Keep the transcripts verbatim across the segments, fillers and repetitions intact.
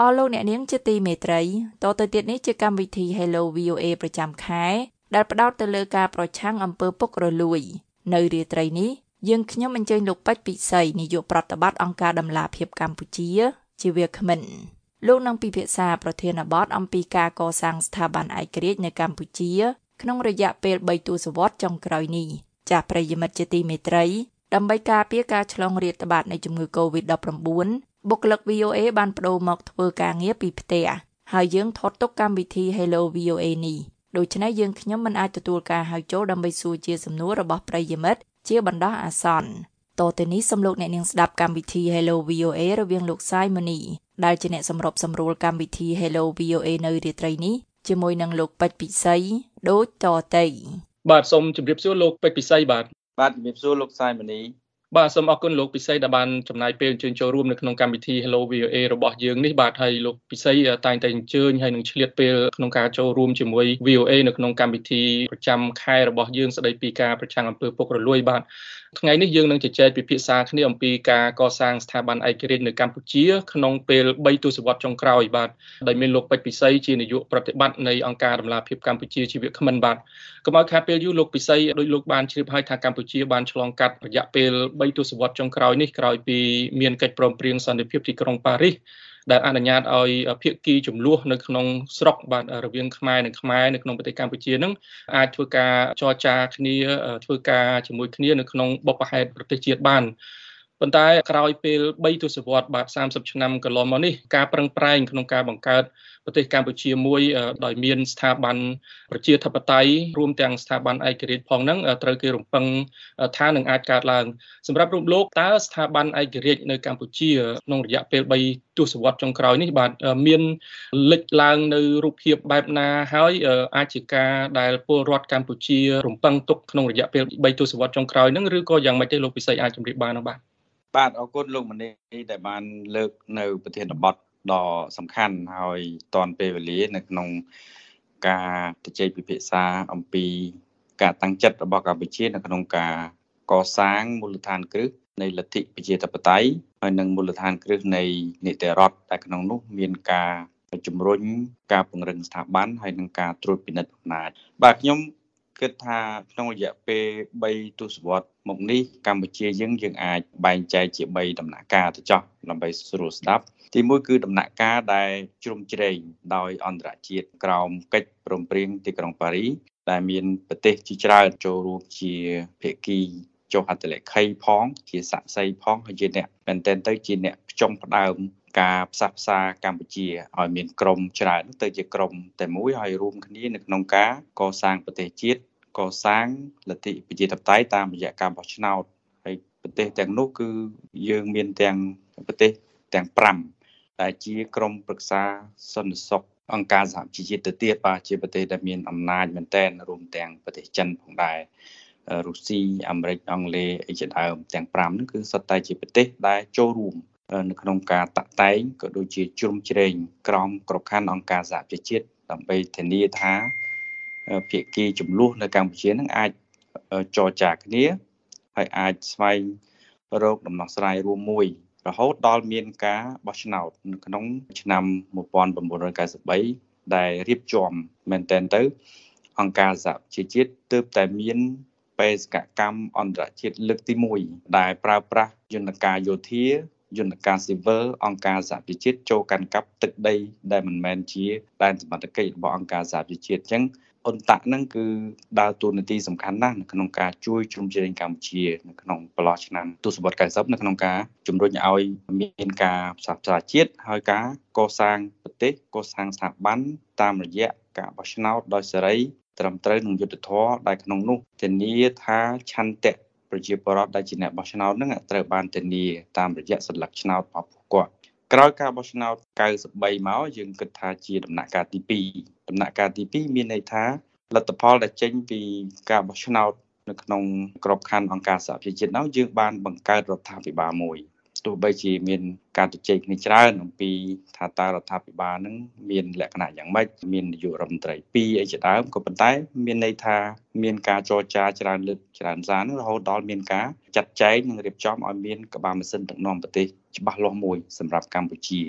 អស់លោកអ្នកនាងជាទីមេត្រីតទៅទៀតនេះជាកម្មវិធី Hello វី អូ เอ ប្រចាំខែដែលផ្ដោតទៅលើការប្រឆាំងអំពើពុករលួយនៅរាត្រីនេះយើងខ្ញុំអញ្ជើញលោកពេជ្រពិសីនាយកប្រតិបត្តិអង្គការដំឡាភិបកម្ពុជាជាវាគ្មិនលោកនឹងពិភាក្សាប្រធានបទអំពីការកសាងស្ថាប័នឯករាជ្យនៅកម្ពុជាក្នុងរយៈពេលបីទសវត្សរ៍ចុងក្រោយនេះចាស់ប្រិយមិត្តជាទីមេត្រីដើម្បីការពារការឆ្លងរាតត្បាតនៃជំងឺ កូវីដ ដប់ប្រាំបួន បុគ្គលិក វី អូ เอ បានបដូរមកធ្វើការងារពីផ្ទះហើយយើងថតទុកកម្មវិធី Hello វី អូ เอ នេះដូច្នេះយើងខ្ញុំមិនអាចទទួលការហៅចូលដើម្បីសួរជាសំណួររបស់ប្រិយមិត្តជាបណ្ដោះអាសន្នតទៅនេះសូមលោកអ្នកនាងស្ដាប់កម្មវិធី Hello វី អូ เอ រវាងលោកសាយម៉ូនីដែលជាអ្នកសម្របសម្រួលកម្មវិធី Hello វី អូ เอ នៅរាត្រីនេះជាមួយនឹងលោកពេជ្រពិសីដូចតទៅបាទសូមជម្រាបសួរលោកពេជ្រពិសីបាទបាទជំរាបសួរលោកសាយម៉ូនីបាទសូមអរគុណលោកពិសីដែលបានចំណាយពេលអញ្ជើញចូលរួមនៅក្នុងកម្មវិធី Hello វី អូ เอ របស់យើងនេះបាទហើយលោកពិសីតែងតែអញ្ជើញហើយនឹងឆ្លៀតពេលក្នុងការចូលរួមជាមួយ វី អូ เอ នៅក្នុងកម្មវិធីប្រចាំខែរបស់យើងស្ដីពីការប្រឆាំងអំពើពុករលួយបាទថ្ងៃនេះយើងនឹងជជែកពិភាក្សាគ្នាអំពីការកសាងស្ថាប័នឯករាជ្យនៅកម្ពុជាក្នុងពេលបីទសវត្សរ៍ចុងក្រោយបាទដែលមានលោកពេជ្រពិសីជានាយកប្រតិបត្តិនៃអង្គការដំឡាភិបកម្ពុជាជាវាគ្មិនបាទកុំឲ្យខាតពេលយូរលោកពិសីដោយលោកបានជ្រាបហើយថាកម្ពុជាបានឆ្លងកាត់រយៈពេលបីទសវត្សរ៍ចុងក្រោយនេះក្រោយពីមានកិច្ចព្រមព្រៀងសន្តិភាពទីក្រុងប៉ារីសដែលអនុញ្ញាតឲ្យភាគីចំនួននៅក្នុងស្រុកបាទរវាងខ្មែរនិងខ្មែរនៅក្នុងប្រទេសកម្ពុជានឹងអាចធ្វើការចរចាគ្នាធ្វើការជាមួយគ្នានៅក្នុងបុព្វហេតុប្រទេសជាតិបានប៉ុន្តែក្រោយពេលបីទសវត្សរ៍បាទសាមសិបឆ្នាំកន្លងមកនេះការប្រឹងប្រែងក្នុងការបង្កើតប្រទេសកម្ពុជាមួយដោយមានស្ថាប័នប្រជាធិបតេយ្យរួមទាំងស្ថាប័នឯករាជ្យផងហ្នឹងត្រូវគេរំពឹងថានឹងអាចកើតឡើងសម្រាប់រូបលោកតើស្ថាប័នឯករាជ្យនៅកម្ពុជាក្នុងរយៈពេលបីទសវត្សរ៍ចុងក្រោយនេះបាទមានលេចឡើងនៅរូបភាពបែបណាហើយអាចជាការដែលពលរដ្ឋកម្ពុជារំពឹងទុកក្នុងរយៈពេលបីទសវត្សរ៍ចុងក្រោយហ្នឹងឬក៏យ៉ាងម៉េចទេលោកពិសីអាចជម្រាបបានបាទបាទអរគុណលោកម៉ូនីដែលបានលើកនៅប្រធានបទដ៏សំខាន់ហើយតាន់ពេលវេលានៅក្នុងការជជែកពិភាក្សាអំពីការតាំងចិត្តរបស់កម្ពុជានៅក្នុងការកសាងមូលដ្ឋានគ្រឹះនៃលទ្ធិប្រជាធិបតេយ្យហើយនិងមូលដ្ឋានគ្រឹះនៃនីតិរដ្ឋដែលក្នុងនោះមានការជំរុញការពង្រឹងស្ថាប័នហើយនិងការត្រួតពិនិត្យអំណាចបាទខ្ញុំគិតថាក្នុងរយៈពេលបីទសវត្សរ៍មកនេះកម្ពុជាយើងយើងអាចបែងចែកជាបីដំណាក់កាលទៅចោះដើម្បីស្រួលស្ដាប់ទីមួយគឺដំណាក់កាលដែលជ្រុំជ្រែងដោយអន្តរជាតិក្រោមកិច្ចព្រមព្រៀងទីក្រុងប៉ារីសដែលមានប្រទេសជាច្រើនចូលរួមជាភាគីចុះហត្ថលេខីផងជាសាក្សីផងហើយជាអ្នកមែនទែនទៅជាអ្នកផ្ចុំផ្ដើមការផ្សះផ្សាកម្ពុជាឲ្យមានក្រមច្រើនទៅជាក្រមតែមួយហើយរួមគ្នានៅក្នុងការកសាងប្រទេសជាតិកសាងលទ្ធិប្រជាធិបតេយ្យតាមរយៈការបោះឆ្នោតហើយប្រទេសទាំងនោះគឺយើងមានទាំងប្រទេសទាំងប្រាំដែលជាក្រមប្រឹក្សាសន្តិសុខអង្គការសហជីវជាតិទៅទៀតបាទជាប្រទេសដែលមានអំណាចមែនទែនរួមទាំងប្រទេសចិនផងដែររុស្ស៊ីអាមេរិកអង់គ្លេសអីជាដើមទាំងប្រាំនោះគឺសុទ្ធតែជាប្រទេសដែលចូលរួមនៅក្នុងការតាក់តែងក៏ដូចជាជ្រុំជ្រែងក្រមក្របខ័ណ្ឌអង្គការសហប្រជាជាតិដើម្បីធានាថាភាគីចំនួននៅកម្ពុជានឹងអាចចរចាគ្នាហើយអាចស្វែងរកដំណោះស្រាយរួមមួយរហូតដល់មានការបោះឆ្នោតនៅក្នុងឆ្នាំmột nghìn chín trăm chín mươi baដែលរៀបចំមែនទែនទៅអង្គការសហជីវជាតិទើបតែមានបេសកកម្មអន្តរជាតិលើកទីមួយដែលប្រើប្រាស់យន្តការយោធាយន្តការស៊ីវិលអង្គការសហប្រជាជាតិចូលកាន់កាប់ទឹកដីដែលមិនមែនជាដែនសមត្ថកិច្ចរបស់អង្គការសហប្រជាជាតិអញ្ចឹងអ៊ុនតាក់ហ្នឹងគឺដើរតួនាទីសំខាន់ណាស់នៅក្នុងការជួយជ្រោមជ្រែងកម្ពុជានៅក្នុងប្រឡោះឆ្នាំទសវត្សរ៍chín mươiនៅក្នុងការជំរុញឲ្យមានការផ្សះផ្សាជាតិហើយការកសាងប្រទេសកសាងស្ថាប័នតាមរយៈការបោះឆ្នោតដោយសេរីត្រឹមត្រូវនឹងយុត្តិធម៌ដែលក្នុងនោះធានាថាឆន្ទៈប្រជាពលរដ្ឋដែលជាអ្នកបោះឆ្នោតហ្នឹងត្រូវបានធានាតាមរយៈសន្លឹកឆ្នោតរបស់ពួកគាត់ក្រោយការបោះឆ្នោត九十三មកយើងគិតថាជាដំណាក់កាលទីពីរដំណាក់កាលទីពីរមានន័យថាលទ្ធផលដែលចេញពីការបោះឆ្នោតនៅក្នុងក្របខ័ណ្ឌអង្គការសហប្រជាជាតិនោះយើងបានបង្កើតរដ្ឋាភិបាលមួយទោះបីជាមានការជជែកគ្នាច្រើនអំពីថាតើរដ្ឋាភិបាលនឹងមានលក្ខណៈយ៉ាងម៉េចមាននាយករដ្ឋមន្ត្រីពីរអីជាដើមក៏ប៉ុន្តែមានន័យថាមានការចរចាច្រើនលើកច្រើនសារនោះរហូតដល់មានការចាត់ចែងនិងរៀបចំឲ្យមានក្បាលម៉ាស៊ីនដឹកនាំប្រទេសច្បាស់លាស់មួយសម្រាប់កម្ពុជា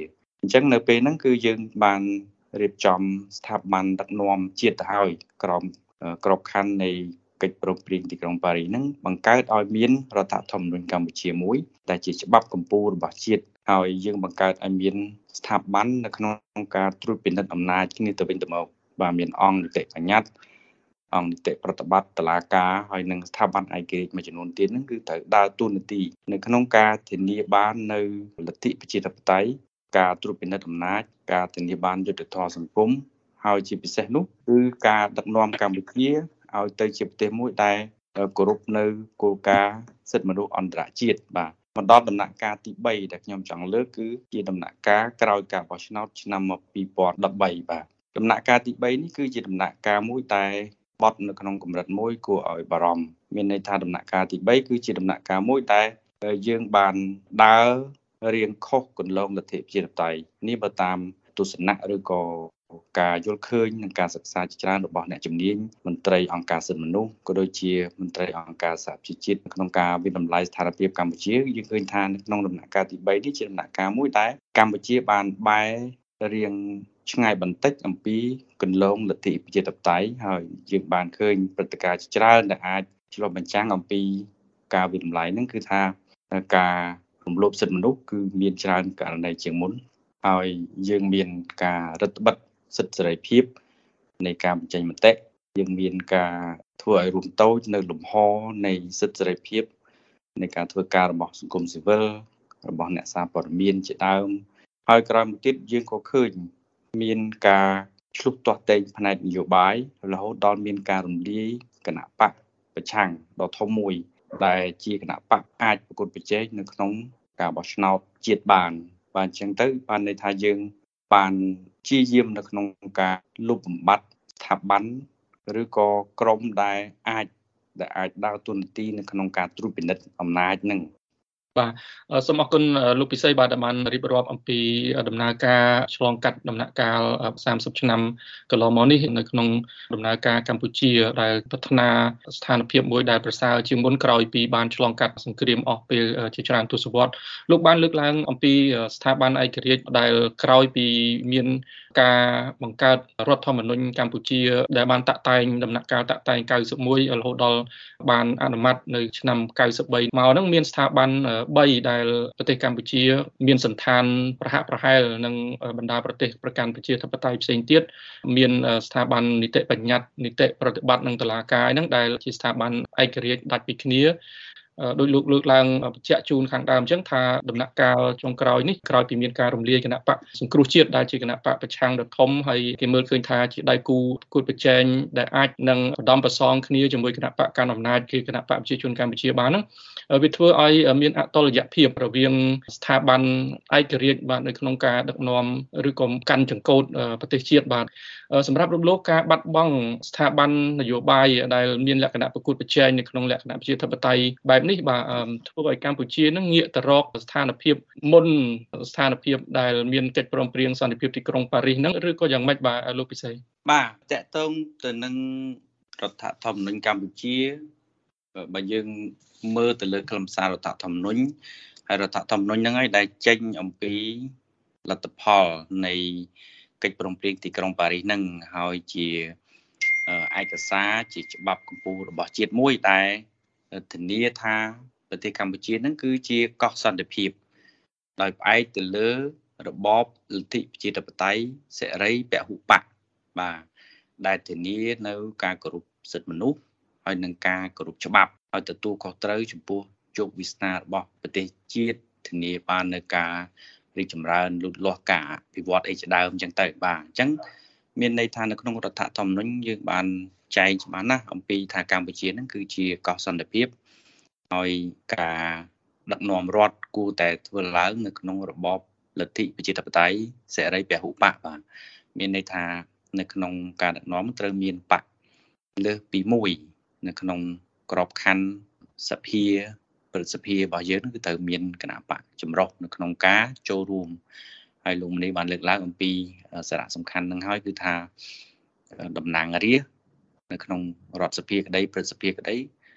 អញ្ចឹងនៅពេលហ្នឹងគឺយើងបានរៀបចំស្ថាប័នដឹកនាំជាតិទៅហើយក្រមក្របខ័ណ្ឌនៃកិច្ចព្រមព្រៀងទីក្រុងប៉ារីសហ្នឹងបង្កើតឲ្យមានរដ្ឋធម្មនុញ្ញកម្ពុជាមួយដែលជាច្បាប់កម្ពុជារបស់ជាតិហើយយើងបង្កើតឲ្យមានស្ថាប័ននៅក្នុងការត្រួតពិនិត្យអំណាចគ្នាទៅវិញទៅមកបាទមានអង្គនីតិបញ្ញត្តិអង្គនីតិប្រតិបត្តិតុលាការហើយនិងស្ថាប័នឯករាជ្យមួយចំនួនទៀតហ្នឹងគឺត្រូវដើរតួនាទីនៅក្នុងការធានាបាននៅលទ្ធិប្រជាធិបតេយ្យការត្រួតពិនិត្យអំណាចការធានាបានយុត្តិធម៌សង្គមហើយជាពិសេសនោះគឺការដឹកនាំកម្ពុជាឲ្យទៅជាប្រទេសមួយដែលគោរពនៅគោលការណ៍សិទ្ធិមនុស្សអន្តរជាតិបាទមកដល់ដំណាក់កាលទីបីដែលខ្ញុំចង់លើកគឺជាដំណាក់កាលក្រោយការបោះឆ្នោតឆ្នាំពីរពាន់ដប់បីបាទដំណាក់កាលទីបីនេះគឺជាដំណាក់កាលមួយតែបត់នៅក្នុងកម្រិតមួយគួរឲ្យបារម្ភមានន័យថាដំណាក់កាលទីបីគឺជាដំណាក់កាលមួយដែលយើងបានដើររៀងខុសគន្លងលទ្ធិប្រជាធិបតេយ្យនេះបើតាមទស្សនៈឬក៏ការយល់ឃើញនិងការសិក្សាជាច្រើនរបស់អ្នកជំនាញមន្ត្រីអង្គការសិទ្ធិមនុស្សក៏ដូចជាមន្ត្រីអង្គការសហប្រជាជាតិក្នុងការវិតម្លៃស្ថានភាពកម្ពុជាយើងឃើញថានៅក្នុងដំណាក់កាលទីបីនេះជាដំណាក់កាលមួយដែលកម្ពុជាបានបែររៀងឆ្ងាយបន្តិចអំពីគន្លងលទ្ធិប្រជាធិបតេយ្យហើយយើងបានឃើញព្រឹត្តិការណ៍ជាច្រើនដែលអាចឆ្លុះបញ្ចាំងអំពីការវិតម្លៃហ្នឹងគឺថាការរំលោភសិទ្ធិមនុស្សគឺមានច្រើនករណីជាងមុនហើយយើងមានការរឹតបន្តឹងសិទ្ធិសេរីភាពនៃការបញ្ចេញមតិយើងមានការធ្វើឲ្យរួមតូចនៅលំហនៃសិទ្ធិសេរីភាពនៃការធ្វើការរបស់សង្គមស៊ីវិលរបស់អ្នកសារព័ត៌មានជាដើមហើយក្រោយមកទៀតយើងក៏ឃើញមានការឆ្លុះទាស់តែងផ្នែកនយោបាយរហូតដល់មានការរំលាយគណៈបកប្រឆាំងដ៏ធំមួយដែលជាគណៈបកអាចប្រកួតប្រជែងនៅក្នុងការបោះឆ្នោតជាតិបានបាទអញ្ចឹងទៅបានន័យថាយើងបានព្យាយាមនៅក្នុងការលុបបំបាត់ស្ថាប័នឬក៏ក្រុមដែលអាចដែលអាចដើរតួនាទីនៅក្នុងការត្រួតពិនិត្យអំណាចនឹងបាទសូមអរគុណលោកពិសីបាទដែលបានរៀបរាប់អំពីដំណើរការឆ្លងកាត់ដំណាក់កាលសាមសិបឆ្នាំកន្លងមកនេះនៅក្នុងដំណើរការកម្ពុជាដែលប្រាថ្នាស្ថានភាពមួយដែលប្រសើរជាងមុនក្រោយពីបានឆ្លងកាត់សង្គ្រាមអស់ពេលជាច្រើនទសវត្សរ៍លោកបានលើកឡើងអំពីស្ថាប័នឯករាជ្យដែលក្រោយពីមានការបង្កើតរដ្ឋធម្មនុញ្ញកម្ពុជាដែលបានតាក់តែងដំណាក់កាលតាក់តែងកៅសិបមួយរហូតដល់បានអនុម័តនៅឆ្នាំកៅសិបបីមកហ្នឹងមានស្ថាប័នបីដែលប្រទេសកម្ពុជាមានសន្តានប្រហាក់ប្រហែលនឹងបណ្ដាប្រទេសប្រកាន់ប្រជាធិបតេយ្យផ្សេងទៀតមានស្ថាប័ននីតិបញ្ញត្តិនីតិប្រតិបត្តិនិងតុលាការហ្នឹងដែលជាស្ថាប័នឯករាជ្យដាច់ពីគ្នាដោយលោកលើកឡើងបញ្ជាក់ជូនខាងដើមអញ្ចឹងថាដំណាក់កាលចុងក្រោយនេះក្រោយពីមានការរំលាយគណៈបកសង្គ្រោះជាតិដែលជាគណៈបកប្រឆាំងដ៏ធំហើយគេមើលឃើញថាជាដៃគូគួតប្រជែងដែលអាចនឹងបដំប្រសងគ្នាជាមួយគណៈបកកណ្ដាលអំណាចគឺគណៈបកប្រជាជនកម្ពុជាបានហ្នឹងវាធ្វើឲ្យមានអតុល្យភាពរវាងស្ថាប័នឯករាជ្យបាទនៅក្នុងការដឹកនាំឬក៏កាន់ចង្កូតប្រទេសជាតិបាទសម្រាប់លោកការបាត់បង់ស្ថាប័ននយោបាយដែលមានលក្ខណៈប្រកួតប្រជែងនៅក្នុងលក្ខណៈប្រជាធិបតេយ្យបែបនេះបាទធ្វើឲ្យកម្ពុជានឹងងាកទៅរកស្ថានភាពមុនស្ថានភាពដែលមានកិច្ចព្រមព្រៀងសន្តិភាពទីក្រុងប៉ារីសហ្នឹងឬក៏យ៉ាងម៉េចបាទលោកពិសីបាទតកតងទៅនឹងរដ្ឋធម្មនុញ្ញកម្ពុជាបើយើងមើលទៅលើខ្លឹមសាររដ្ឋធម្មនុញ្ញហើយរដ្ឋធម្មនុញ្ញហ្នឹងហើយដែលចេញអំពីលទ្ធផលនៃកិច្ចព្រមព្រៀងទីក្រុងប៉ារីសហ្នឹងហើយជាឯកសារជាច្បាប់កម្ពុជារបស់ជាតិមួយតែធានាថាប្រទេសកម្ពុជាហ្នឹងគឺជាកោះសន្តិភាពដោយផ្អែកទៅលើរបបលទ្ធិប្រជាធិបតេយ្យសេរីពហុបកបាទដែលធានានៅការគោរពសិទ្ធិមនុស្សហើយនឹងការគោរពច្បាប់ហើយទទួលខុសត្រូវចំពោះជោគវាសនារបស់ប្រទេសជាតិធានាបាននៅការរីកចម្រើនលូតលាស់ការអភិវឌ្ឍអីជាដើមអញ្ចឹងទៅបាទអញ្ចឹងមានន័យថានៅក្នុងរដ្ឋធម្មនុញ្ញយើងបានចែងច្បាស់ណាស់អំពីថាកម្ពុជាហ្នឹងគឺជាកោះសន្តិភាពហើយការដឹកនាំរដ្ឋគួរតែធ្វើឡើងនៅក្នុងរបបលទ្ធិប្រជាធិបតេយ្យសេរីពហុបកបាទមានន័យថានៅក្នុងការដឹកនាំត្រូវមានបកលើសពីមួយនៅក្នុងក្របខ័ណ្ឌសភាប្រសិទ្ធភាពរបស់យើងគឺត្រូវមានគណៈបកចម្រុះនៅក្នុងការចូលរួមហើយលោកនេះបានលើកឡើងអំពីសារៈសំខាន់នឹងហើយគឺថាតំណាងរាស្ត្រនៅក្នុងរដ្ឋសភាក្តីប្រសិទ្ធភាពក្តី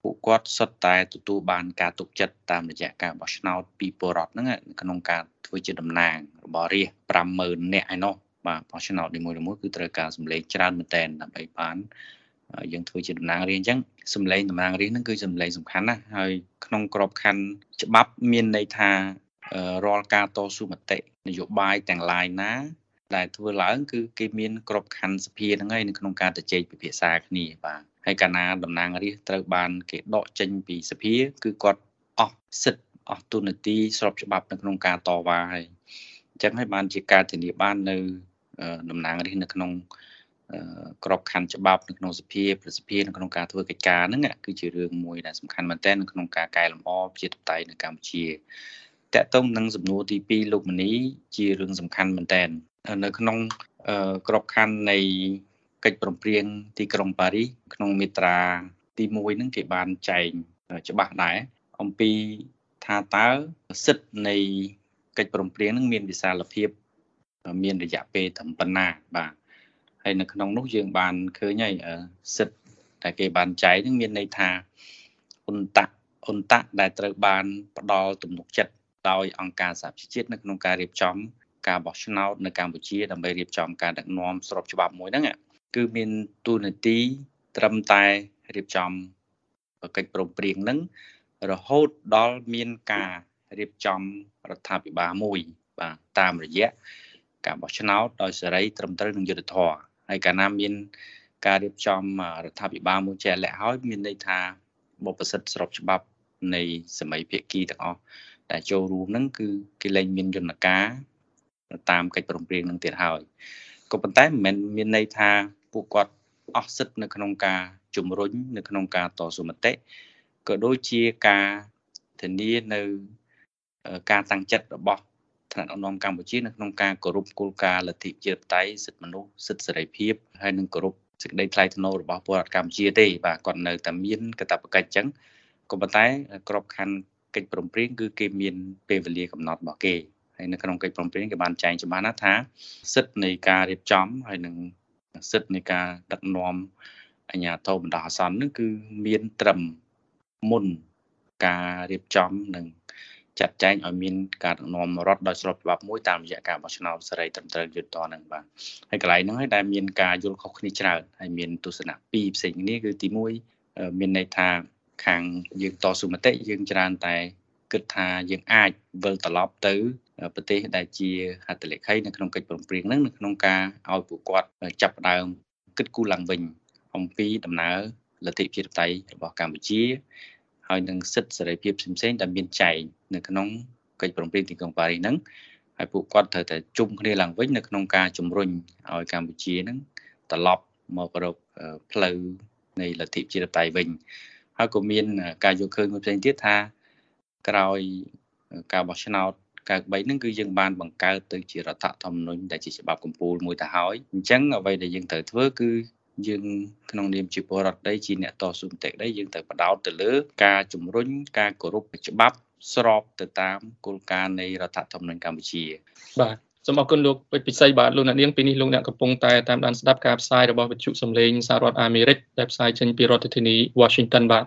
ពួកគាត់សុទ្ធតែទទួលបានការទុកចិត្តតាមរយៈការបោះឆ្នោតពីពលរដ្ឋហ្នឹងក្នុងការធ្វើជាតំណាងរបស់រាស្ត្រ ប្រាំម៉ឺន នាក់ឯណោះបាទបោះឆ្នោតនីមួយៗគឺត្រូវការសម្លេងច្រើនមែនទែនដើម្បីបានយើងធ្វើជាតំណាងរាស្ត្រអញ្ចឹងសម្លេងតំណាងរាស្ត្រហ្នឹងគឺសម្លេងសំខាន់ណាស់ហើយក្នុងក្របខ័ណ្ឌច្បាប់មានន័យថារាល់ការតស៊ូមតិនយោបាយទាំងឡាយណាដែលធ្វើឡើងគឺគេមានក្របខ័ណ្ឌសភាហ្នឹងហើយនៅក្នុងការជជែកពិភាក្សាគ្នាបាទហើយកាលណាតំណាងរាស្ត្រត្រូវបានគេដកចេញពីសភាគឺគាត់អស់សិទ្ធិអស់ទូនាទីស្របច្បាប់នៅក្នុងការតវ៉ាហើយអញ្ចឹងហើយបានជាការធានាបាននៅតំណាងរាស្ត្រនៅក្នុងក្របខ័ណ្ឌច្បាប់នៅក្នុងសភាប្រសិទ្ធភាពនៅក្នុងការធ្វើកិច្ចការហ្នឹងគឺជារឿងមួយដែលសំខាន់មែនទែននៅក្នុងការកែលម្អប្រជាធិបតេយ្យនៅកម្ពុជាតកតងនឹងសំណួរទីពីរលោកមនីជារឿងសំខាន់មែនទែននៅក្នុងក្របខ័ណ្ឌនៃកិច្ចព្រមព្រៀងទីក្រុងប៉ារីសក្នុងមាត្រាទីមួយហ្នឹងគេបានចែងច្បាស់ដែរអំពីថាតើសិទ្ធិនៃកិច្ចព្រមព្រៀងហ្នឹងមានវិសាលភាពមានរយៈពេលត្រឹមប៉ុណ្ណាបាទហើយនៅក្នុងនោះយើងបានឃើញហើយសិទ្ធិតែគេបានចែងហ្នឹងមានន័យថាអ៊ុនតាក់អ៊ុនតាក់ដែលត្រូវបានផ្ដល់ទំនុកចិត្តដោយអង្គការសហប្រជាជាតិនៅក្នុងការរៀបចំការបោះឆ្នោតនៅកម្ពុជាដើម្បីរៀបចំការដឹកនាំស្របច្បាប់មួយហ្នឹងគឺមានទូនាទីត្រឹមតែរៀបចំកិច្ចព្រមព្រៀងហ្នឹងរហូតដល់មានការរៀបចំរដ្ឋាភិបាលមួយបាទតាមរយៈការបោះឆ្នោតដោយសេរីត្រឹមត្រូវនឹងយុត្តិធម៌ហើយកាលណាមានការរៀបចំរដ្ឋាភិបាលមួយជាក់លាក់ហើយមានន័យថាបបិសិទ្ធស្របច្បាប់នៃសម័យភាគីទាំងអស់ដែលចូលរួមហ្នឹងគឺគេលែងមានយន្តការតាមកិច្ចព្រមព្រៀងនឹងទៀតហើយក៏ប៉ុន្តែមិនមែនមានន័យថាពួកគាត់អស់សិទ្ធិនៅក្នុងការជំរុញនៅក្នុងការតស៊ូមតិក៏ដូចជាការធានានៅការតាំងចិត្តរបស់ថ្នាក់ដឹកនាំកម្ពុជានៅក្នុងការគោរពគោលការណ៍លទ្ធិប្រជាធិបតេយ្យសិទ្ធិមនុស្សសិទ្ធិសេរីភាពហើយនឹងគោរពសេចក្តីថ្លៃថ្នូររបស់ពលរដ្ឋកម្ពុជាទេបាទគាត់នៅតែមានកាតព្វកិច្ចអញ្ចឹងក៏ប៉ុន្តែក្របខ័ណ្ឌកិច្ចព្រមព្រៀងគឺគេមានពេលវេលាកំណត់របស់គេហើយនៅក្នុងកិច្ចព្រមព្រៀងគេបានចែងច្បាស់ណាស់ថាសិទ្ធិនៃការរៀបចំហើយនឹងសិទ្ធិនៃការដឹកនាំអាជ្ញាធរបណ្ដោះអាសន្ននឹងគឺមានត្រឹមមុនការរៀបចំនិងចាត់ចែងឲ្យមានការដឹកនាំរដ្ឋដោយស្របច្បាប់មួយតាមរយៈការបោះឆ្នោតសេរីត្រឹមត្រូវយុត្តិធម៌ហ្នឹងបាទហើយកន្លែងហ្នឹងហើយដែលមានការយល់ខុសគ្នាច្រើនហើយមានទស្សនៈពីរផ្សេងគ្នាគឺទីមួយមានន័យថាខាងយើងតស៊ូមតិយើងច្រើនតែគិតថាយើងអាចវិលត្រឡប់ទៅប្រទេសដែលជាហត្ថលេខីនៅក្នុងកិច្ចព្រមព្រៀងហ្នឹងនៅក្នុងការឲ្យពួកគាត់ចាប់ផ្ដើមគិតគូរឡើងវិញអំពីដំណើរលទ្ធិប្រជាធិបតេយ្យរបស់កម្ពុជាហើយនឹងសិទ្ធិសេរីភាពផ្សេងៗដែលមានចែងនៅក្នុងកិច្ចព្រមព្រៀងទីក្រុងប៉ារីសហ្នឹងហើយពួកគាត់ត្រូវតែជុំគ្នាឡើងវិញនៅក្នុងការជំរុញឲ្យកម្ពុជាហ្នឹងត្រឡប់មករកផ្លូវនៃលទ្ធិប្រជាធិបតេយ្យវិញហើយក៏មានការយកឃើញមួយផ្សេងទៀតថាក្រោយការបោះឆ្នោតកាលបីហ្នឹងគឺយើងបានបង្កើតទៅជារដ្ឋធម្មនុញ្ញដែលជាច្បាប់កំពូលមួយទៅហើយអញ្ចឹងអ្វីដែលយើងត្រូវធ្វើគឺយើងក្នុងនាមជាពលរដ្ឋដីជាអ្នកតស៊ូមតិដីយើងត្រូវបដោតទៅលើការជំរុញការគោរពច្បាប់ស្របទៅតាមគោលការណ៍នៃរដ្ឋធម្មនុញ្ញកម្ពុជាបាទសូមអរគុណលោកពេជ្រពិសីបាទលោកអ្នកនាងពេលនេះលោកអ្នកកំពុងតែតាមដានស្ដាប់ការផ្សាយរបស់វិទ្យុសំឡេងសហរដ្ឋអាមេរិកដែលផ្សាយចេញពីរដ្ឋធានី Washington បាទ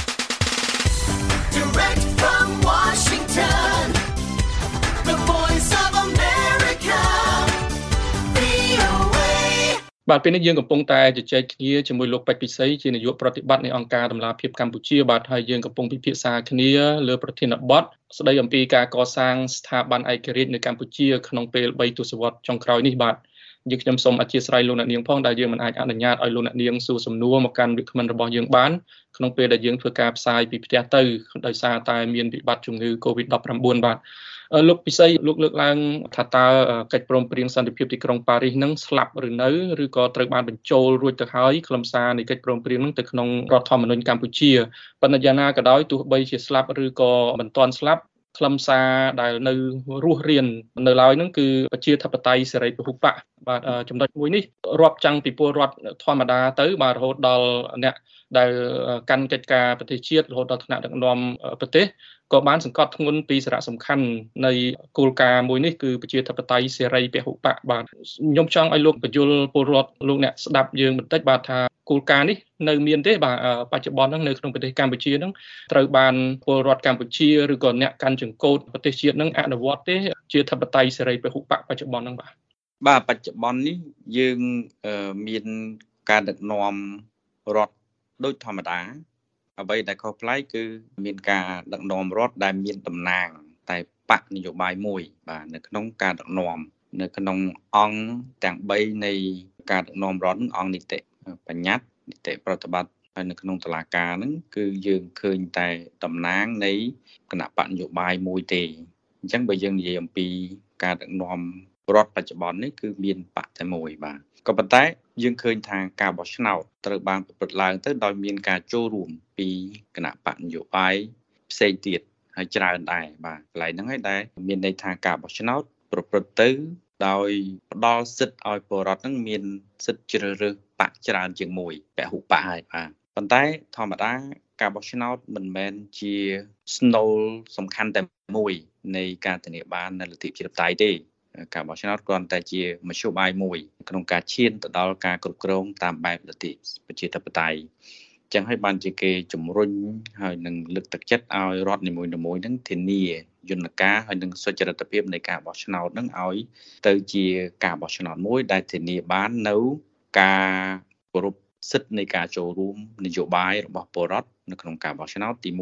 បាទពេលនេះយើងកំពុងតែជជែកគ្នាជាមួយលោកពេជ្រពិសីជានាយកប្រតិបត្តិនៃអង្គការដំណាលភាពកម្ពុជាបាទហើយយើងកំពុងពិភាក្សាគ្នាលើប្រធានបទស្ដីអំពីការកសាងស្ថាប័នឯករាជ្យនៅកម្ពុជាក្នុងពេលបីទសវត្សរ៍ចុងក្រោយនេះបាទយើងខ្ញុំសូមអធិស្ឋានលោកអ្នកនាងផងដែលយើងមិនអាចអនុញ្ញាតឲ្យលោកអ្នកនាងសួរសំណួរមកកាន់វិក្កាមរបស់យើងបានក្នុងពេលដែលយើងធ្វើការផ្សាយពីផ្ទះទៅដោយសារតែមានវិបត្តិជំងឺ COVID ដប់ប្រាំបួន បាទលោកពិសីលោកលើកឡើងថាតើកិច្ចព្រមព្រៀងសន្តិភាពទីក្រុងប៉ារីសនឹងស្លាប់ឬនៅឬក៏ត្រូវបានបញ្ចូលរួចទៅហើយខ្លឹមសារនៃកិច្ចព្រមព្រៀងនឹងទៅក្នុងរដ្ឋធម្មនុញ្ញកម្ពុជាប៉ុន្តែយ៉ាងណាក៏ដោយទោះបីជាស្លាប់ឬក៏មិនទាន់ស្លាប់ខ្លឹមសារដែលនៅរស់រាននៅឡើយហ្នឹងគឺប្រជាធិបតេយ្យសេរីពហុបកបាទចំណុចមួយនេះរាប់ចាំងពីពលរដ្ឋធម្មតាទៅបាទរហូតដល់អ្នកដែលកាន់កិច្ចការប្រទេសជាតិរហូតដល់ថ្នាក់ដឹកនាំប្រទេសក៏បានសង្កត់ធ្ងន់ពីសារៈសំខាន់នៃគោលការណ៍មួយនេះគឺប្រជាធិបតេយ្យសេរីពហុបកបាទខ្ញុំចង់ឲ្យលោកបញ្យលពលរដ្ឋលោកអ្នកស្ដាប់យើងបន្តិចបាទថាគោលការណ៍នេះនៅមានទេបាទបច្ចុប្បន្នហ្នឹងនៅក្នុងប្រទេសកម្ពុជាហ្នឹងត្រូវបានពលរដ្ឋកម្ពុជាឬក៏អ្នកកាន់ចង្កូតប្រទេសជាតិហ្នឹងអនុវត្តទេជាធិបតេយ្យសេរីពហុបកបច្ចុប្បន្នហ្នឹងបាទបាទបច្ចុប្បន្ននេះយើងមានការដឹកនាំរដ្ឋដូចធម្មតាអ្វីដែលខុសប្លែកគឺមានការដឹកនាំរដ្ឋដែលមានតំណាងតែបកនយោបាយមួយបាទនៅក្នុងការដឹកនាំនៅក្នុងអង្គទាំង3នៃការដឹកនាំរដ្ឋអង្គនីតិបញ្ញត្តិនីតិប្រតិបត្តិហើយនៅក្នុងតុលាការហ្នឹងគឺយើងឃើញតែតំណាងនៃគណៈបកនយោបាយមួយទេអញ្ចឹងបើយើងនិយាយអំពីការដឹកនាំរដ្ឋបច្ចុប្បន្ននេះគឺមានបកតែមួយបាទក៏ប៉ុន្តែយើងឃើញថាការបោះឆ្នោតត្រូវបានប្រព្រឹត្តឡើងទៅដោយមានការចូលរួមពីគណៈបកនយោបាយផ្សេងទៀតហើយច្រើនដែរបាទកន្លែងហ្នឹងហើយដែលមានន័យថាការបោះឆ្នោតប្រព្រឹត្តទៅដោយផ្ដល់សិទ្ធិឲ្យពលរដ្ឋហ្នឹងមានសិទ្ធិជ្រើសរើសបកច្រើនជាងមួយពហុបកហើយបាទប៉ុន្តែធម្មតាការបោះឆ្នោតមិនមែនជាស្នូលសំខាន់តែមួយនៃការធានាបាននូវលទ្ធិប្រជាធិបតេយ្យទេការបោះឆ្នោតគ្រាន់តែជាមធ្យោបាយមួយក្នុងការឈានទៅដល់ការគ្រប់គ្រងតាមបែបលទ្ធិប្រជាធិបតេយ្យចឹងហើយបានជាគេជំរុញហើយនឹងលើកទឹកចិត្តឲ្យរដ្ឋនីមួយៗហ្នឹងធានាយន្តការហើយនឹងសុចរិតភាពនៃការបោះឆ្នោតហ្នឹងឲ្យទៅជាការបោះឆ្នោតមួយដែលធានាបាននៅការគោរពសិទ្ធិនៃការចូលរួមនយោបាយរបស់ពលរដ្ឋនៅក្នុងការបោះឆ្នោតទី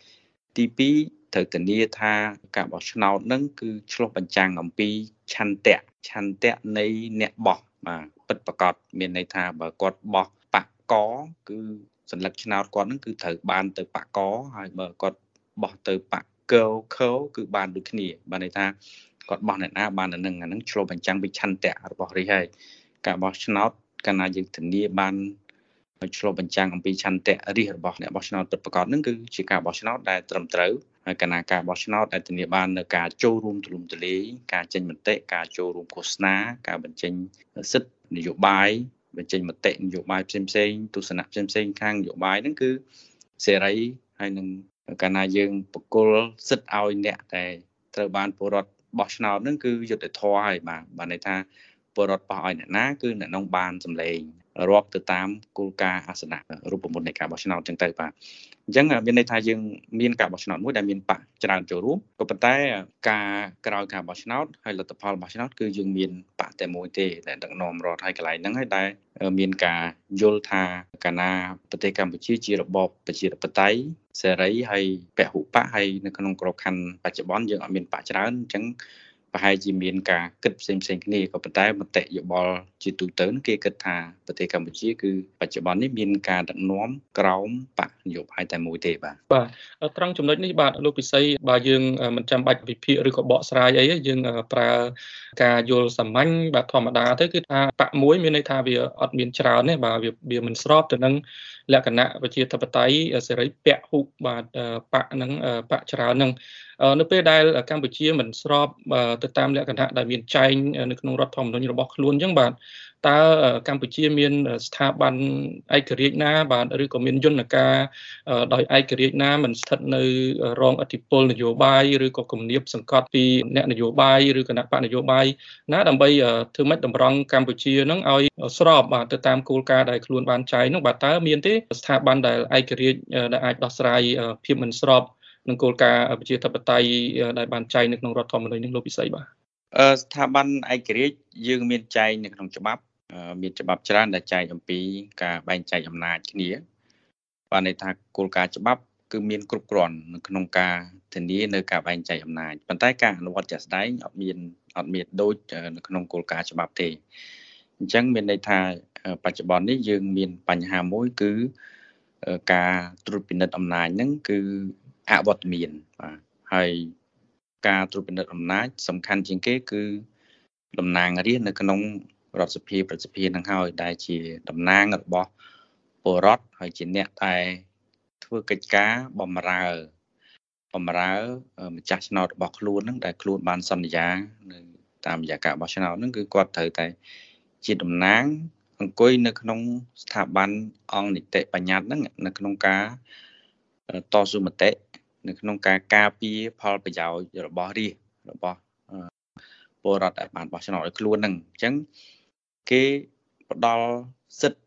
1ទី2ត្រូវធានាថាការបោះឆ្នោតហ្នឹងគឺឆ្លុះបញ្ចាំងអំពីឆន្ទៈឆន្ទៈនៃអ្នកបោះបាទពិតប្រាកដមានន័យថាបើគាត់បោះបកកគឺសញ្ញាឆ្នោតគាត់ហ្នឹងគឺត្រូវបានទៅបកកហើយបើគាត់បោះទៅបកកខគឺបានដូចគ្នាបានន័យថាគាត់បោះអ្នកណាបានអានឹងអានឹងឆ្លុះបញ្ចាំងពីឆន្ទៈរបស់រាជហើយការបោះឆ្នោតកាលណាយើងធានាបានឆ្លុះបញ្ចាំងអំពីឆន្ទៈរាជរបស់អ្នកបោះឆ្នោតពិតប្រាកដហ្នឹងគឺជាការបោះឆ្នោតដែលត្រឹមត្រូវហើយកាលណាការបោះឆ្នោតដែលធានាបាននៅការចូលរួមទូលំទូលាយការចេញមតិការចូលរួមឃោសនាការបញ្ចេញសិទ្ធិនយោបាយបញ្ចេញមតិនយោបាយផ្សេងផ្សេងទស្សនៈផ្សេងផ្សេងខាងនយោបាយហ្នឹងគឺសេរីហើយនឹងកាលណាយើងបកគលសិទ្ធិឲ្យអ្នកដែលត្រូវបានពលរដ្ឋបោះឆ្នោតហ្នឹងគឺយុត្តិធម៌ហើយបាទបានន័យថាពលរដ្ឋបោះឲ្យអ្នកណាគឺអ្នកនោះបានសម្លេងរាប់ទៅតាមគោលការណ៍អាសនៈរូបមន្តនៃការបោះឆ្នោតចឹងទៅបាទអញ្ចឹងមានន័យថាយើងមានការបោះឆ្នោតមួយដែលមានបកច្រើនចូលរួមក៏ប៉ុន្តែការក្រោយការបោះឆ្នោតហើយលទ្ធផលបោះឆ្នោតគឺយើងមានបកតែមួយទេដែលដឹកនាំរដ្ឋហើយកន្លែងហ្នឹងហើយដែលមានការយល់ថាកាលណាប្រទេសកម្ពុជាជារបបប្រជាធិបតេយ្យសេរីហើយពហុបកហើយនៅក្នុងក្របខ័ណ្ឌបច្ចុប្បន្នយើងអត់មានបកច្រើនអញ្ចឹងប្រហែលជាមានការគិតផ្សេងផ្សេងគ្នាក៏ប៉ុន្តែមតិយោបល់ជាទូទៅគេគិតថាប្រទេសកម្ពុជាគឺបច្ចុប្បន្ននេះមានការដឹកនាំក្រោមបកនយោបាយតែមួយទេបាទបាទត្រង់ចំណុចនេះបាទលោកពិសីបើយើងមិនចាំបាច់វិភាគឬក៏បកស្រាយអីយើងប្រើការយល់សាមញ្ញបាទធម្មតាទៅគឺថាបកមួយមានន័យថាវាអត់មានច្រើនទេបាទវាមិនស្របទៅនឹងលក្ខណៈប្រជាធិបតេយ្យសេរីពហុបាទបកហ្នឹងបកច្រើនហ្នឹងនៅពេលដែលកម្ពុជាមិនស្របទៅតាមលក្ខណៈដែលមានចែងនៅក្នុងរដ្ឋធម្មនុញ្ញរបស់ខ្លួនអញ្ចឹងបាទតើកម្ពុជាមានស្ថាប័នឯករាជ្យណាបាទឬក៏មានយន្តការដោយឯករាជ្យណាមិនស្ថិតនៅរងឥទ្ធិពលនយោបាយឬក៏គំនាបសង្កត់ពីអ្នកនយោបាយឬគណៈបកនយោបាយណាដើម្បីធ្វើម៉េចតម្រង់កម្ពុជានឹងឲ្យស្របបាទទៅតាមគោលការណ៍ដែលខ្លួនបានចែងនោះបាទតើមានទេស្ថាប័នដែលឯករាជ្យដែលអាចដោះស្រាយភាពមិនស្របនឹងគោលការណ៍ប្រជាធិបតេយ្យដែលបានចែងនៅក្នុងរដ្ឋធម្មនុញ្ញនេះលោកពិសីបាទស្ថាប័នឯករាជ្យយើងមានចែងនៅក្នុងច្បាប់មានច្បាប់ច្រើនដែលចែងអំពីការបែងចែកអំណាចគ្នាបានន័យថាគោលការណ៍ច្បាប់គឺមានគ្រប់គ្រាន់នៅក្នុងការធានានៅការបែងចែកអំណាចប៉ុន្តែការអនុវត្តជាក់ស្ដែងអត់មានអត់មានដូចនៅក្នុងគោលការណ៍ច្បាប់ទេអញ្ចឹងមានន័យថាបច្ចុប្បន្ននេះយើងមានបញ្ហាមួយគឺការត្រួតពិនិត្យអំណាចហ្នឹងគឺអវត្តមានបាទហើយការត្រួតពិនិត្យអំណាចសំខាន់ជាងគេគឺតំណាងរាស្ត្រនៅក្នុងរដ្ឋសភាប្រសិទ្ធិនឹងហើយដែលជាតំណាងរបស់ពលរដ្ឋហើយជាអ្នកដែលធ្វើកិច្ចការបម្រើបម្រើម្ចាស់ឆ្នោតរបស់ខ្លួននឹងដែលខ្លួនបានសន្យានៅតាមរយៈការបោះឆ្នោតនឹងគឺគាត់ត្រូវតែជាតំណាងអង្គុយនៅក្នុងស្ថាប័នអង្គនីតិបញ្ញត្តិហ្នឹងនៅក្នុងការតស៊ូមតិនៅក្នុងការការពារផលប្រយោជន៍របស់រាស្ត្ររបស់ពលរដ្ឋដែលបានបោះឆ្នោតឲ្យខ្លួនហ្នឹងអញ្ចឹងគេផ្ដល់សិទ្ធិ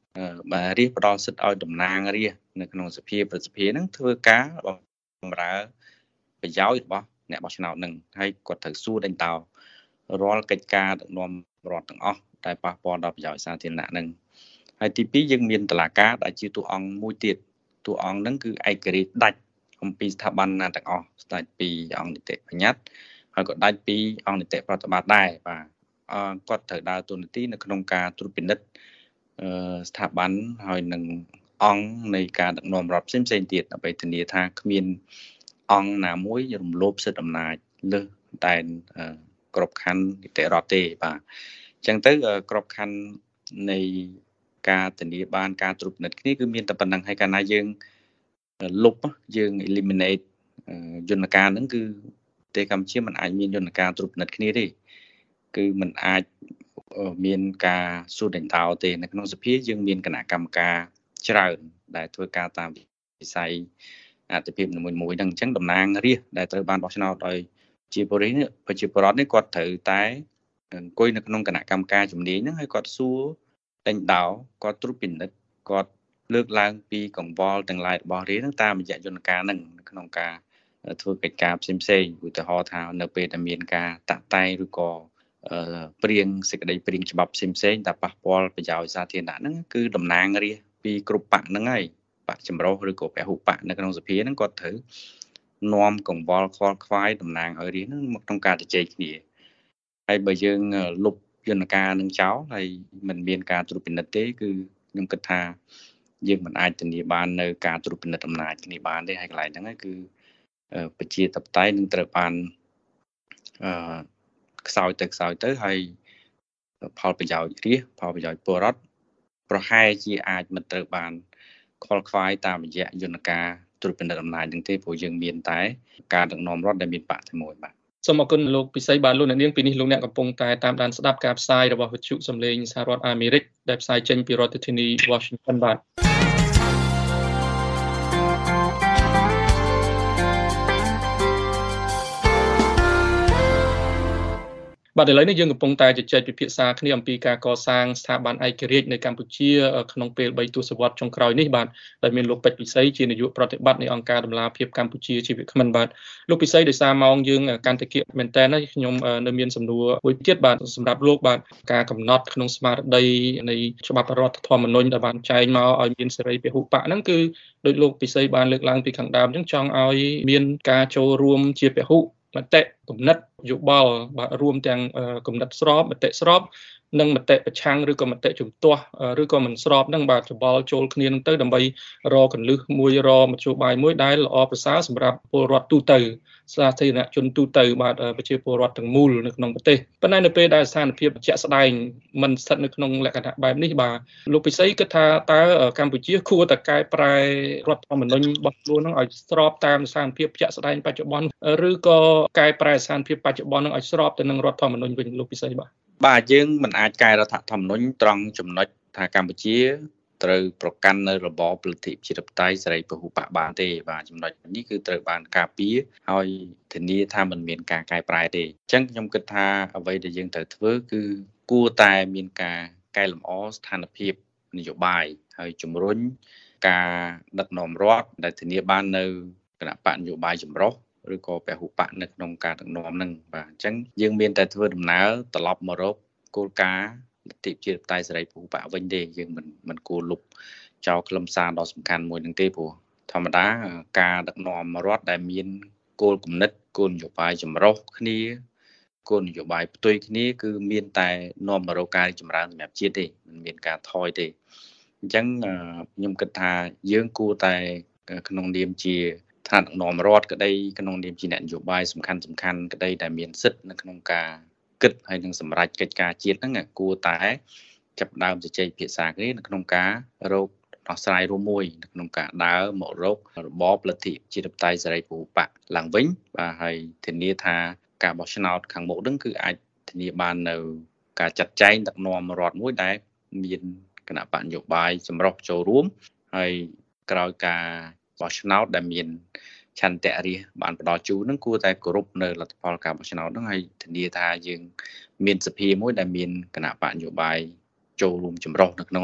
បាទរាជផ្ដល់សិទ្ធិឲ្យតំណាងរាជនៅក្នុងសភាប្រសិទ្ធភាពហ្នឹងធ្វើការបម្រើប្រយោជន៍របស់អ្នកបោះឆ្នោតហ្នឹងហើយគាត់ត្រូវសួរដេញដោលរាល់កិច្ចការដឹកនាំរដ្ឋទាំងអស់ដែលប៉ះពាល់ដល់ប្រយោជន៍សាធារណៈហ្នឹងហើយទីពីរយើងមានតុលាការដែលជាតួអង្គមួយទៀតតួអង្គហ្នឹងគឺឯករាជ្យដាច់អំពីស្ថាប័នណាទាំងអស់ស្ដេចពីអង្គនីតិបញ្ញត្តិហើយក៏ដាច់ពីអង្គនីតិប្រតិបត្តិដែរបាទអឺគាត់ត្រូវដើរតួនាទីនៅក្នុងការត្រួតពិនិត្យស្ថាប័នហើយនឹងអង្គនៃការដឹកនាំរដ្ឋផ្សេងផ្សេងទៀតដើម្បីធានាថាគ្មានអង្គណាមួយរំលោភសិទ្ធិអំណាចលើសតែក្របខ័ណ្ឌនីតិរដ្ឋទេបាទអញ្ចឹងទៅក្របខ័ណ្ឌនៃការធានាបានការត្រួតពិនិត្យគ្នាគឺមានតែប៉ុណ្្នឹងហើយកាលណាយើងលុបយើង eliminate យន្តការហ្នឹងគឺប្រទេសកម្ពុជាมันអាចមានយន្តការត្រួតពិនិត្យគ្នាទេគឺมันអាចមានការសួរដេញដោលទេនៅក្នុងសភាយើងមានគណៈកម្មការច្រើនដែលធ្វើការតាមវិស័យអត្ថប្រយោជន៍មួយមួយហ្នឹងអញ្ចឹងតំណាងរាស្ត្រដែលត្រូវបានបោះឆ្នោតដោយជាបរិយានេះប្រជាពលរដ្ឋនេះគាត់ត្រូវតែអង្គុយនៅក្នុងគណៈកម្មការជំនាញហ្នឹងហើយគាត់សួរដេញដោលគាត់ត្រួតពិនិត្យគាត់លើកឡើងពីកង្វល់ទាំងឡាយរបស់រាស្ត្រហ្នឹងតាមរយៈយន្តការហ្នឹងក្នុងការធ្វើកិច្ចការផ្សេងផ្សេងឧទាហរណ៍ថានៅពេលដែលមានការតាក់តែងឬក៏ព្រៀងសេចក្តីព្រៀងច្បាប់ផ្សេងផ្សេងតែប៉ះពាល់ប្រយោជន៍សាធារណៈហ្នឹងគឺតំណាងរាស្ត្រពីគ្រប់បកហ្នឹងហើយបកចម្រុះឬក៏ពហុបកនៅក្នុងសភាហ្នឹងគាត់ត្រូវនាំកង្វល់ខ្វល់ខ្វាយតំណាងឲ្យរាស្ត្រហ្នឹងមកក្នុងការជជែកគ្នាហើយបើយើងលុបយន្តការនឹងចោលហើយมันមានការត្រួតពិនិត្យទេគឺខ្ញុំគិតថាយើងមិនអាចធានាបាននៅការត្រួតពិនិត្យអំណាចគ្នាបានទេហើយកន្លែងហ្នឹងគឺប្រជាធិបតេយ្យនឹងត្រូវបានអឺខ្សោយទៅខ្សោយទៅហើយផលប្រយោជន៍រាស្ត្រផលប្រយោជន៍ពលរដ្ឋប្រហែលជាអាចមិនត្រូវបានខ្វល់ខ្វាយតាមរយៈយន្តការត្រួតពិនិត្យអំណាចនឹងទេព្រោះយើងមានតែការដឹកនាំរដ្ឋដែលមានបកតែមួយបាទសូមអរគុណលោកពិសីបាទលោកអ្នកនាងពីនេះលោកអ្នកកំពុងតែតាមដានស្ដាប់ការផ្សាយរបស់វិទ្យុសំឡេងសហរដ្ឋអាមេរិកដែលផ្សាយចេញពីរដ្ឋធានី Washington បាទបាទឥឡូវនេះយើងកំពុងតែជជែកពិភាក្សាគ្នាអំពីការកសាងស្ថាប័នឯករាជ្យនៅកម្ពុជាក្នុងពេលបីទសវត្សរ៍ចុងក្រោយនេះបាទដែលមានលោកពេជ្រពិសីជានាយកប្រតិបត្តិនៃអង្គការដំឡាភិបកម្ពុជាជាវាគ្មិនបាទលោកពិសីដោយសារម៉ោងយើងកាន់តែគៀកមែនតើខ្ញុំនៅមានសំណួរមួយទៀតបាទសម្រាប់លោកបាទការកំណត់ក្នុងស្មារតីនៃច្បាប់រដ្ឋធម្មនុញ្ញដែលបានចែងមកឲ្យមានសេរីពហុបកហ្នឹងគឺដោយលោកពិសីបានលើកឡើងពីខាងដើមអញ្ចឹងចង់ឲ្យមានការចូលរួមជាពហុមតិគំនិតយោបល់បាទរួមទាំងគំនិតស្របមតិស្របនិងមតិប្រឆាំងឬក៏មតិជំទាស់ឬក៏មិនស្របនឹងបាទច្បល់ចូលគ្នានឹងទៅដើម្បីរកកលឹះមួយរមធ្យោបាយមួយដែលល្អប្រសើរសម្រាប់ពលរដ្ឋទូទៅសាធារណជនទូទៅបាទប្រជាពលរដ្ឋទាំងមូលនៅក្នុងប្រទេសប៉ុន្តែនៅពេលដែលស្ថានភាពជាក់ស្ដែងមិនស្ថិតនៅក្នុងលក្ខណៈបែបនេះបាទលោកពិសីគិតថាតើកម្ពុជាគួរតែកែប្រែរដ្ឋធម្មនុញ្ញរបស់ខ្លួននឹងឲ្យស្របតាមស្ថានភាពជាក់ស្ដែងបច្ចុប្បន្នឬក៏កែប្រែស្ថានភាពបច្ចុប្បន្ននឹងឲ្យស្របទៅនឹងរដ្ឋធម្មនុញ្ញវិញលោកពិសីបាទបាទយើងមិនអាចកែរដ្ឋធម្មនុញ្ញត្រង់ចំណុចថាកម្ពុជាត្រូវប្រកាន់នៅរបបលទ្ធិប្រជាធិបតេយ្យសេរីពហុបកបានទេបាទចំណុចនេះគឺត្រូវបានការពារហើយធានាថាមិនមានការកែប្រែទេអញ្ចឹងខ្ញុំគិតថាអ្វីដែលយើងត្រូវធ្វើគឺគួរតែមានការកែលម្អស្ថានភាពនយោបាយហើយជំរុញការដឹកនាំរដ្ឋដែលធានាបាននៅគណៈបកនយោបាយចម្រុះឬក៏ពហុបកនៅក្នុងការដឹកនាំហ្នឹងបាទអញ្ចឹងយើងមានតែធ្វើដំណើរត្រឡប់មករកគោលការណ៍លទ្ធិប្រជាធិបតេយ្យសេរីពហុបកវិញទេយើងមិនមិនគួរលុបចោលខ្លឹមសារដ៏សំខាន់មួយហ្នឹងទេព្រោះធម្មតាការដឹកនាំរដ្ឋដែលមានគោលគំនិតគោលនយោបាយចម្រុះគ្នាគោលនយោបាយផ្ទុយគ្នាគឺមានតែនាំមករកការចម្រើនសម្រាប់ជាតិទេមិនមានការថយទេអញ្ចឹងខ្ញុំគិតថាយើងគួរតែក្នុងនាមជាឋានៈដឹកនាំរដ្ឋក្តីក្នុងនាមជាអ្នកនយោបាយសំខាន់សំខាន់ក្តីដែលមានសិទ្ធិនៅក្នុងការគិតហើយនឹងសម្រេចកិច្ចការជាតិហ្នឹងគួរតែចាប់ដើមជជែកពិភាក្សាគ្នានៅក្នុងការរកដោះស្រាយរួមមួយនៅក្នុងការដើរមករករបបលទ្ធិប្រជាធិបតេយ្យសេរីពហុបកឡើងវិញបាទហើយធានាថាការបោះឆ្នោតខាងមុខហ្នឹងគឺអាចធានាបាននៅការចាត់ចែងដឹកនាំរដ្ឋមួយដែលមានគណៈបកនយោបាយចម្រុះចូលរួមហើយក្រោយការបោះឆ្នោតដែលមានឆន្ទៈរាស្ត្របានផ្ដល់ជូនហ្នឹងគួរតែគោរពនៅលទ្ធផលការបោះឆ្នោតហ្នឹងហើយធានាថាយើងមានសភាមួយដែលមានគណៈបកនយោបាយចូលរួមចម្រុះនៅក្នុងហ្នឹង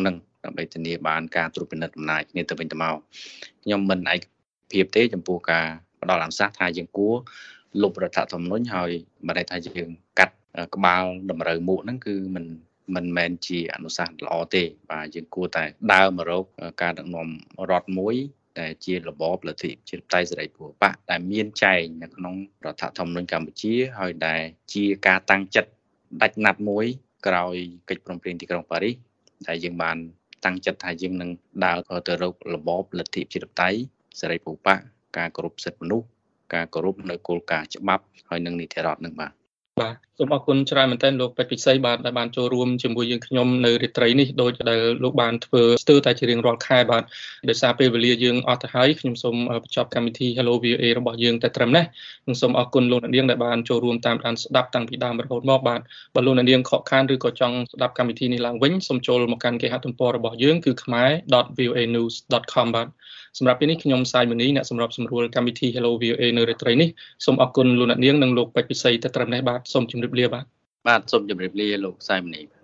ដើម្បីធានាបានការត្រួតពិនិត្យអំណាចគ្នាទៅវិញទៅមកខ្ញុំមិនឯកភាពទេចំពោះការផ្ដល់អនុសាសន៍ថាយើងគួរលុបរដ្ឋធម្មនុញ្ញហើយមិនได้ថាយើងកាត់ក្បាលតម្រូវមុខហ្នឹងគឺមិនមិនមែនជាអនុសាសន៍ល្អទេបាទយើងគួរតែដើរមករកការដឹកនាំរដ្ឋមួយដែលជារបបលទ្ធិប្រជាធិបតេយ្យសេរីពហុបកដែលមានចែងនៅក្នុងរដ្ឋធម្មនុញ្ញកម្ពុជាហើយដែលជាការតាំងចិត្តដាច់ណាត់មួយក្រោយកិច្ចព្រមព្រៀងទីក្រុងប៉ារីសដែលយើងបានតាំងចិត្តថាយើងនឹងដើរទៅរករបបលទ្ធិប្រជាធិបតេយ្យសេរីពហុបកការគោរពសិទ្ធិមនុស្សការគោរពនៅគោលការណ៍ច្បាប់ហើយនឹងនីតិរដ្ឋនឹងបាទបាទសូមអរគុណច្រើនមែនទែនលោកពេជ្រពិសីបាទដែលបានចូលរួមជាមួយយើងខ្ញុំនៅរាត្រីនេះដោយដែលលោកបានធ្វើស្ទើរតែជារៀងរាល់ខែបាទដោយសារពេលវេលាយើងអត់ទៅហើយខ្ញុំសូមបញ្ចប់កម្មវិធី Hello វី អូ អេ របស់យើងតែត្រឹមនេះនិងសូមអរគុណលោកអ្នកនាងដែលបានចូលរួមតាមដានស្ដាប់តាំងពីដើមរហូតមកបាទបើលោកអ្នកនាងខកខានឬក៏ចង់ស្ដាប់កម្មវិធីនេះឡើងវិញសូមចូលមកកាន់គេហទំព័ររបស់យើងគឺ khmer dot v o a news dot com បាទសម្រាប់ពេលនេះខ្ញុំសាយមនីអ្នកសម្របសម្រួលកម្មវិធី Hello វី អូ អេ នៅរាត្រីនេះសូមអរគុណលោកអ្នកនាងនិងលោកពេជ្រពិសីតែត្រឹមនេះបាទសូមជម្រាបលាបាទបាទសូមជម្រាបលាលោកសាយមនី